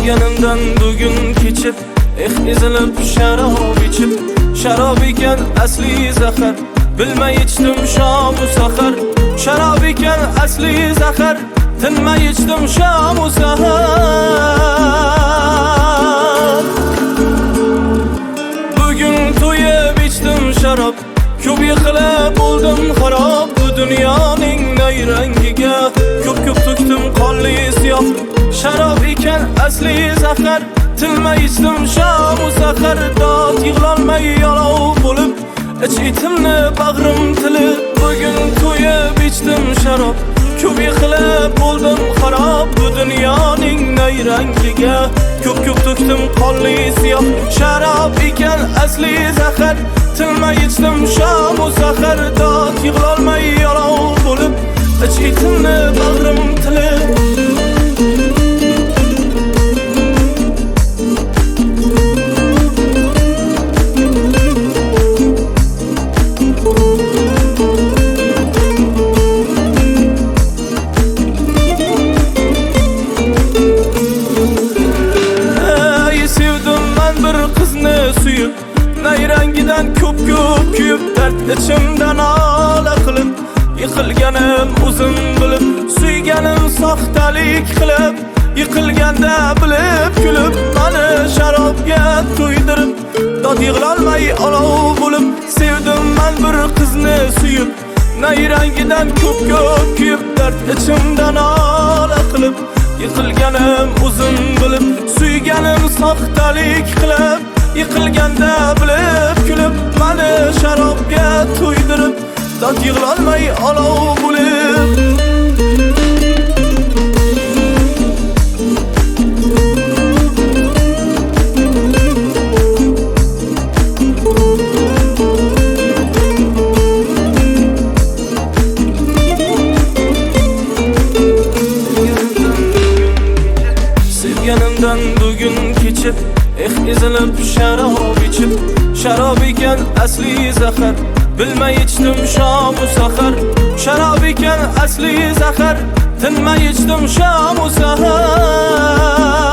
Sevganimdan bugun kechib ezilib sharob ichib, sharob ekan asli zahar, bilmay ichdim shom u sahar. Sharob ekan asli zahar, tinmay ichdim shom u sahar. Bugun to'yib ichdim sharob, ko'p yiqilib bo'ldim xarob. Bu dunyoning nayrangiga ko'p to'kdim qonli siyoh. Sharob ekan asli zahar, tinmay ichdim shom u sahar. Dod yig'lolmay yalov bo'lib, ich etimni bag'rim tilib. Bugun to'yib ichdim sharob, ko'p yiqilib bo'ldim xarob. Bu dunyoning nayrangiga ko'p to'kdim qonli siyoh. Sharob ekan asli zahar, tinmay ichdim shom u sahar. Dod yig'lolmay yalov bo'lib, ich etimni bag'rim tilib. Suyup, nayrangidan ko'p kuyib, dard ichimdan ola qilib, yiqilganim o'zim bilib, suyganim soxtalik qilib, yiqilganda bilib kulib, mani sharobga to'ydirib, dod yig'lolmay olov bo'lib. Sevdim men bir qizni suyib, nayrangidan ko'p kuyib, dard ichimdan ola qilib, yiqilganim o'zim bilib, suyganim soxtalik qilib, yiqilganda bilib kulib, mani sharobga to'ydirib, dod yig'lolmay olov bo'lib. Sevganimdan bugun kechib ezilib sharob ichib, sharob ekan asli zahar, bilmay ichdim shom u sahar. Sharob ekan asli zahar, tinmay ichdim shom u sahar.